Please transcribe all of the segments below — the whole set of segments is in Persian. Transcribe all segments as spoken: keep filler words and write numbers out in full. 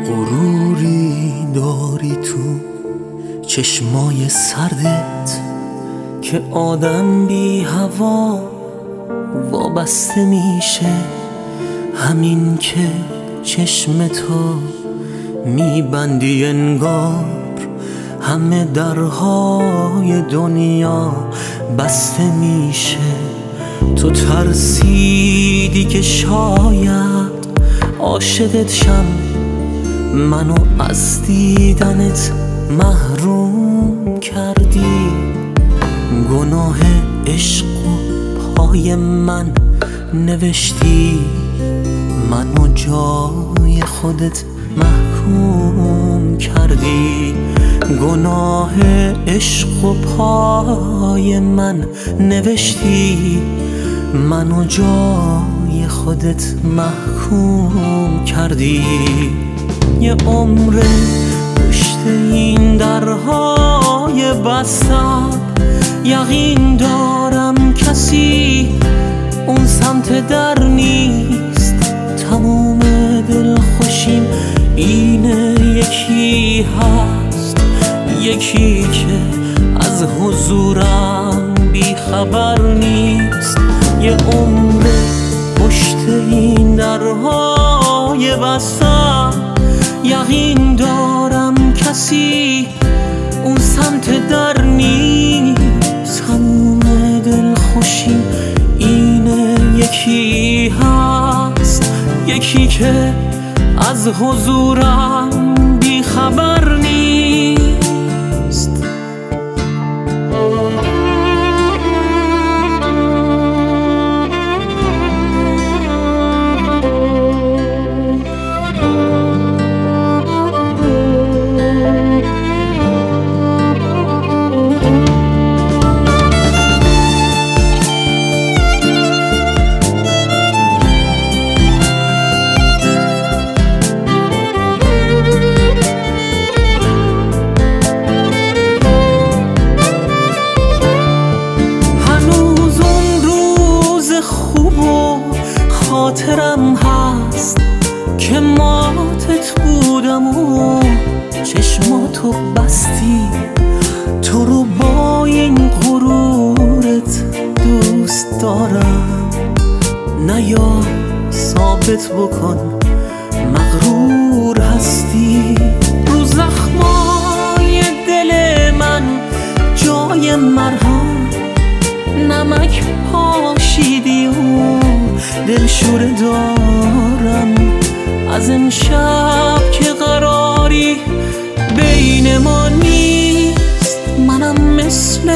غروری داری تو چشمای سردت که آدم بی هوا وابسته میشه. همین که چشم تو میبندی انگار همه درهای دنیا بسته میشه. تو ترسیدی که شاید عاشقت شم، منو از دیدنت محروم کردی. گناه عشق و پای من نوشتی، منو جای خودت محکوم کردی. گناه عشق و پای من نوشتی، منو جای خودت محکوم کردی. یه عمر پشت این درهای بستم، یقین دارم کسی اون سمت در نیست. تموم دلخوشیم اینه یکی هست، یکی که از حضورم بی خبر نیست. یه عمر پشت این درهای بستم، یقین دارم کسی اون سمت در نیست. همون دلخوشیم اینه یکی هست، یکی که از حضورم بی خبر نیست. خاطرم هست که ماتت بودم و چشماتو بستی. تو رو با این غرورت دوست دارم، نیا ثابت بکن مغرور هستی. رو زخمای دل من جای مرهم نمک پاشیدی و دلشوره دارم. از امشب که قراری بین ما نیست، منم مثل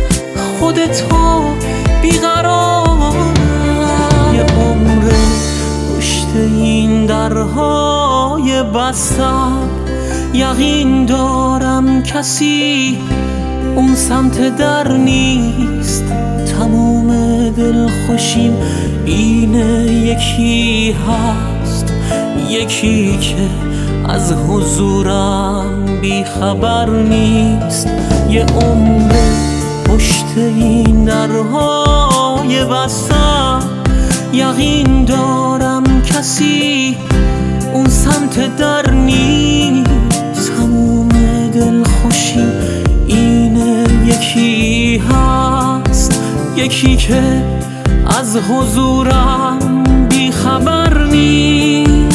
خودتو بیقرارم. یه عمر پشت این درهای بستم، یقین دارم کسی اون سمت در نیست. تموم دلخوشیم اینه یکی هست، یکی که از حضورم بی خبر نیست. یه عمر پشت این درهای بستم، یقین دارم کسی اون سمت در نیست. تموم دلخوشیم اینه یکی هست، یکی که از حضورم بی خبر نیست.